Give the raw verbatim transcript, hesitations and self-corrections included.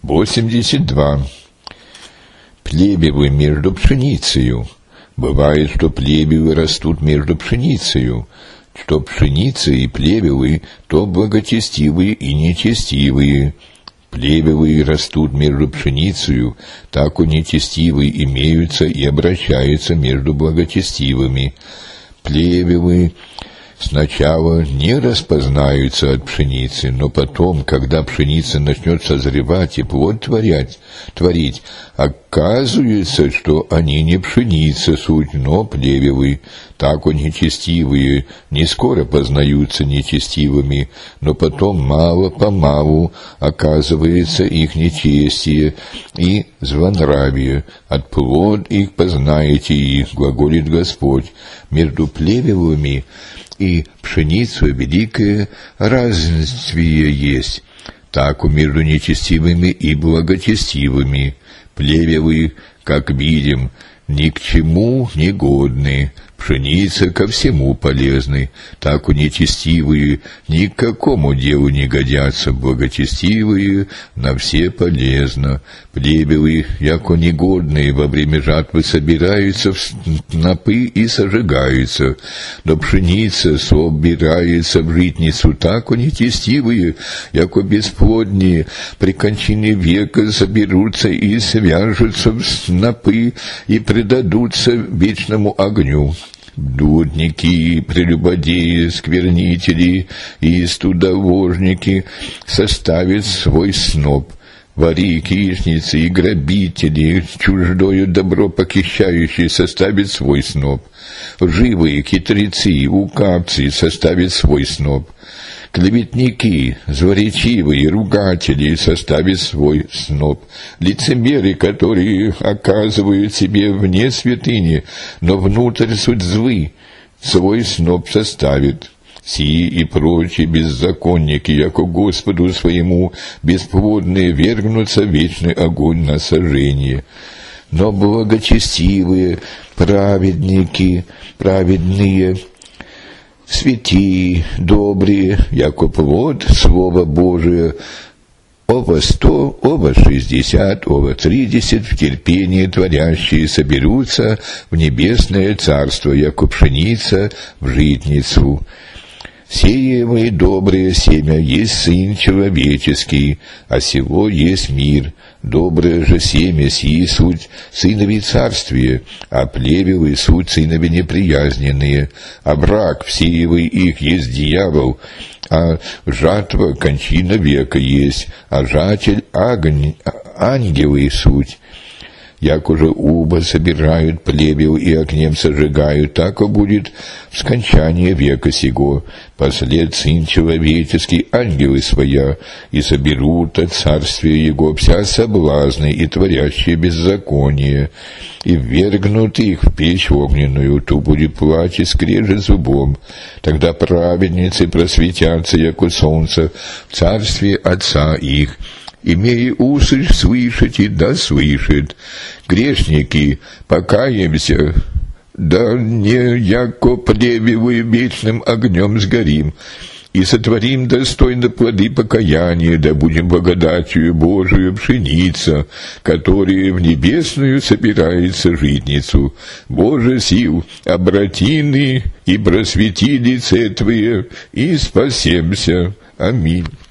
восемьдесят два. Плевелы между пшеницею. Бывает, что плевелы растут между пшеницею, что пшеница и плевелы то благочестивые и нечестивые. Плевелы растут между пшеницею, так и нечестивые имеются и обращаются между благочестивыми. Плевелы сначала не распознаются от пшеницы, но потом, когда пшеница начнет созревать и плод творять, творить, оказывается, что они не пшеница суть, но плевелы. Так и нечестивые не скоро познаются нечестивыми, но потом мало-помалу оказывается их нечестие и злонравие. От плод их познаете их, глаголит Господь. Между плевелами и пшеницей великое разнствие есть, так и между нечестивыми и благочестивыми. Плевелы, как видим, ни к чему не годны, пшеница ко всему полезны, так и нечестивые ни к какому делу не годятся, благочестивые на все полезно. Плевелы, яко негодные, во время жатвы собираются в снопы и сожигаются, но пшеница собирается в житницу, так и нечестивые, яко бесплоднее, при кончине века соберутся и свяжутся в снопы и предадутся вечному огню. Блудники, прелюбодеи, сквернители и студоложники составят свой сноп. Вори, хищницы и грабители, чуждое добро похищающие, составят свой сноп. Лживые, хитрецы, лукавцы составят свой сноп. Клеветники, злоречивые, ругатели составят свой сноп. Лицемеры, которые оказывают себе вне святыни, но внутрь суть злы, свой сноп составит. Сии и прочие беззаконники, яко Господу своему бесплодные, вергнутся в вечный огонь на сожжение. Но благочестивые, праведники, праведные, святые, добрые, яко плод Слова Божия, ово сто, ово шестьдесят, ово тридесят в терпении творящие соберутся в небесное царство, яко пшеница в житницу. Сеемое доброе семя есть Сын Человеческий, а сего есть мир. Доброе же семя сии суть сынови царствия, а плевелы суть сынови неприязненные, а враг всеевый их есть дьявол, а жатва кончина века есть, а жатель огонь, ангелы суть. Як уже уба собирают плевел и огнем сожигают, так и будет в скончании века сего. Послед Сын Человеческий ангелы своя, и соберут от царствия Его вся соблазны и творящие беззаконие, и ввергнут их в печь огненную, ту будет плач и скрежет зубом. Тогда праведницы просветятся, яко солнце, в царстве Отца их. Имея уши слышать, и да слышит. Грешники, покаемся, да не яко плевелы вечным огнем сгорим, и сотворим достойно плоды покаяния, да будем благодатью Божию пшеница, которая в небесную собирается житницу. Боже сил, обратины и просвети лице Твое, и спасемся. Аминь.